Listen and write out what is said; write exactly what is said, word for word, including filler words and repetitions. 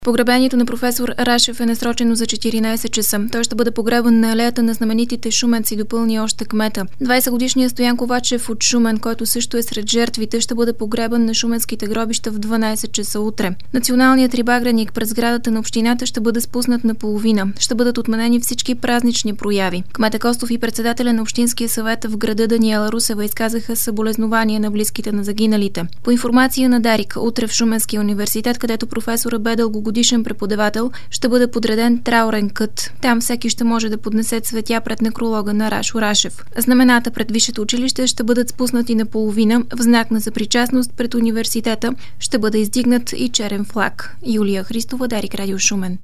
Погребението на професор Рашев е насрочено за четиринайсет часа. Той ще бъде погребан на алеята на знаменитите шуменци, допълни още кмета. двайсетгодишният Стоян Ковачев от Шумен, който също е сред жертвите, ще бъде погребан на шуменските гробища в дванайсет часа утре. Националният рибагреник през сградата на общината ще бъде спуснат наполовина. Ще бъдат отменени всички празнични прояви. Кмета Костов и председателя на Общинския съвет в града Даниела Русева изказаха съболезнования на близките на загиналите. По информация на Дарик, утре в Шуменския университет, където професор бе дългогодишен преподавател, ще бъде подреден траурен кът. Там всеки ще може да поднесе цветя пред некролога на Рашо Рашев. Знамената пред висшето училище ще бъдат спуснати наполовина. В знак на съпричастност пред университета ще бъде издигнат и черен флаг. Юлия Христова, Дарик, Радио Шумен.